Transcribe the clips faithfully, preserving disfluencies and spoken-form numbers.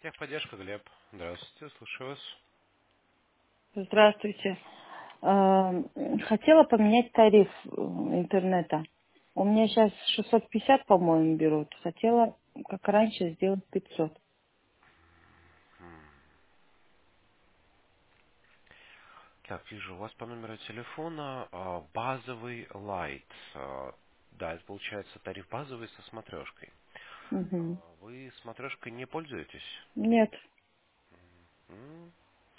Техподдержка, Глеб. Здравствуйте, слушаю вас. Здравствуйте. А, Хотела поменять тариф э, интернета. У меня сейчас шестьсот пятьдесят, по-моему, берут. Хотела, как раньше, сделать пятьсот. Так, вижу, у вас по номеру телефона а, базовый Light. А, да, это получается тариф базовый со смотрешкой. Мгм. А, Вы смотрешкой не пользуетесь? Нет. М,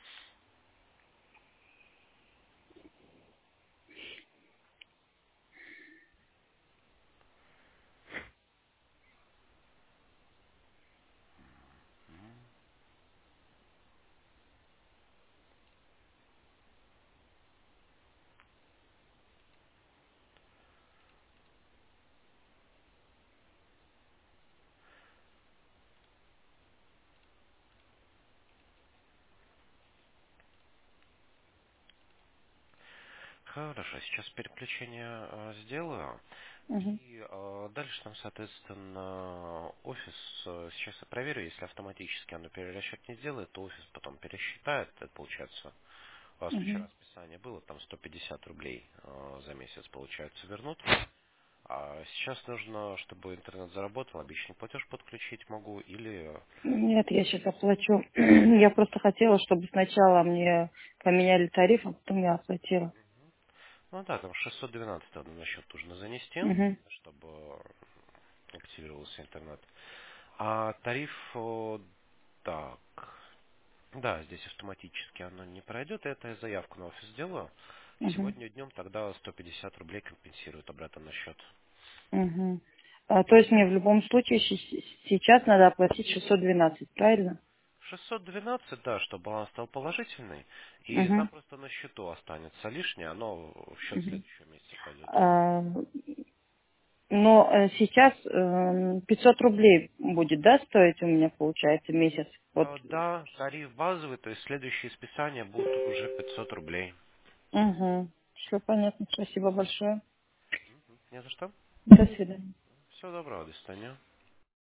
Хорошо, сейчас переключение а, сделаю. Мгм. И а, дальше там, соответственно, офис, а, сейчас я проверю, если автоматически оно перерасчет не сделает, то офис потом пересчитает. Это получается, у вас вчера Мгм. списание было, там сто пятьдесят рублей а, за месяц, получается, вернут. А сейчас нужно, чтобы интернет заработал, обещанный платеж подключить могу или... Нет, я сейчас оплачу. Я просто хотела, чтобы сначала мне поменяли тариф, а потом я оплатила. Ну да, там шестьсот двенадцать надо на счет нужно занести, Мгм. чтобы активировался интернет. А тариф, о, так, да, здесь автоматически оно не пройдет, это я заявку на офис сделаю. Мгм. Сегодня днем тогда сто пятьдесят рублей компенсируют обратно на счет. Мгм. А, то есть мне в любом случае щи- сейчас надо оплатить шестьсот двенадцать, правильно? шестьсот двенадцать, да, что баланс стал положительный, и там Мгм. просто на счету останется лишнее, оно в счет Мгм. следующего месяца пойдет. А, Но э, сейчас э, пятьсот рублей будет, да, стоить у меня, получается, месяц? Вот. А, да, тариф базовый, то есть следующие списания будут уже пятьсот рублей. Угу. Все понятно. Спасибо большое. Не за что. До свидания. Всего доброго, до свидания.